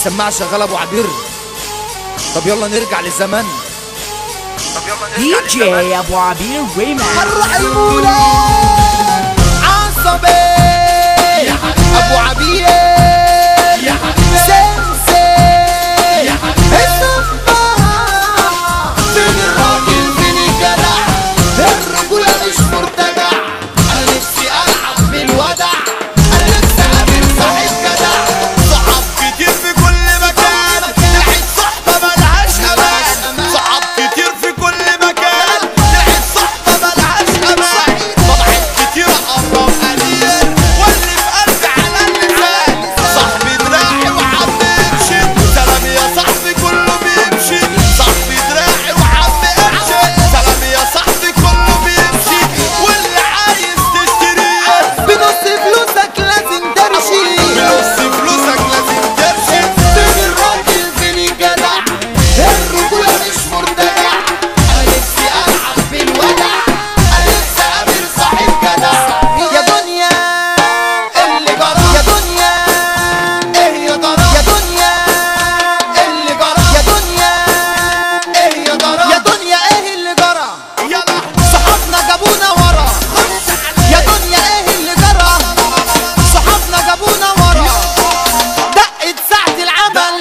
السماعة شغالة ابو عبير. طب يلا نرجع للزمان. دي جي ابو عبير ريماكس. هنروح المولى عصبي ابو عبير يا حبيبي سمسم يا حبيبي فين الراجل فين الجدع الرجولة مش مرتجع. انا نفسي العب بالودع انا نفسي اقابل صاحب جدع. صحاب كتير في كل مكان لقيت صحبة ملهاش امان. صحاب كتير في كل مكان لقيت صحبة ملهاش امان. طبعت كتير قرب قليل واللي في قلبي على اللسان. صاحبي دراعي وعم يمشي سلام يا صاحبي كله بيمشي. صاحبي دراعي وعم يمشي سلام يا صاحبي كله بيمشي. واللي عايز تشتريه بنص فلوسك لازم ترشي. بنص فلوسك لازم ترشي. فين الراجل فين الجدع الرجولة مش مرتجع. انا نفسي العب بالودع انا نفسي اقابل صاحب جدع. يا دنيا اللي جرى يا دنيا ايه يا جرى يا دنيا اللي جرى يا دنيا ايه يا جرى يا دنيا ايه اللي جرى. صحابنا جابونا ورا يا دنيا ايه اللي جرى. صحابنا جابونا ورا دقت ساعة العمل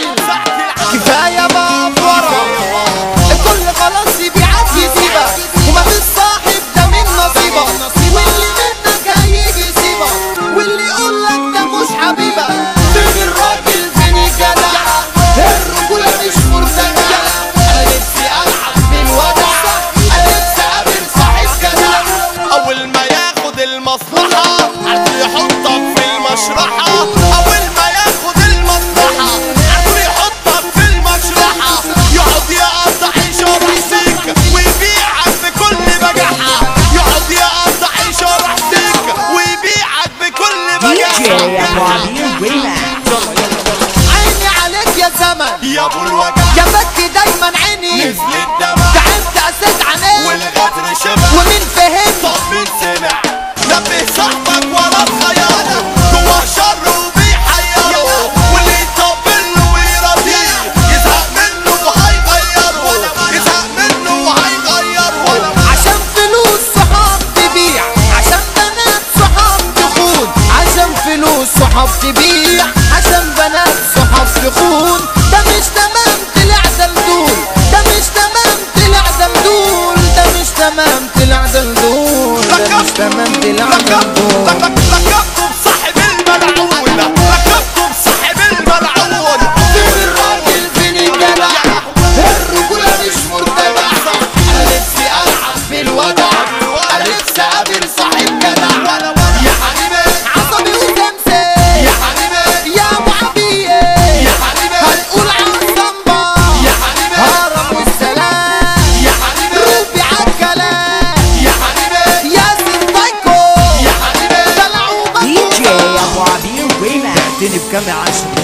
كفاية بقى ورا. الكل خلاص يبيعك يسيبك ومفيش صاحب ده من نصيبك. واللي منك هيجي يسيبك واللي يقولك ده مش حبيبك. فين الراجل فين الجدع الرجولة مش مرتجعة. انا نفسي العب بالودع انا نفسي اقابل صاحب جدع. اول ما ياخد المصلحة عارفه يحطك في المشرحة. اول ما ياخد المصلحة عارفه يحطك في المشرحة. يقعد يقطع يشرح سيك ويبيعك بكل بجاحة. يقعد يقطع يشرح سيك ويبيعك بكل دي جي بجاحة. ابو عبير ريماكس. عيني عليك يا زمن يا ابو الوجع يا بكي دايما عيني نزل الدمع تعبت اسد عينيك والغدر شبع. ومين فهم طب مين سمع نبه صاحبك ولا تخيره جوه شر وبيحيره. واللي يطبل له ويرضيه يزهق منه وهيغيره. يزهق منه وهيغيره. عشان فلوس صحاب تبيع عشان بنات صحاب تخون. عشان فلوس صحاب تبيع عشان بنات صحاب تخون. ده مش تمام طلع دلدول ده مش تمام طلع دلدول ده مش تمام طلع دلدول ده مش تمام طلع دلدول. ركبته بصاحب الملعون ركبته بصاحب الملعون. فين الراجل فين الجدع الرجولة مش مرتجعة. انا نفسي العب بالودع انا نفسي اقابل صاحب جدع. يا حبيبي عصبي وسمسم يا حبيبي يا ابو عبير يا حبيبي هنقول على الصنبا يا حبيبي هرم والسلام يا حبيبي روبي عالكلام يا حبيبي ياسر بايكو يا حبيبي طلعوا دي جي ابو عبير ريماكس. بعتني بكام يا عشرة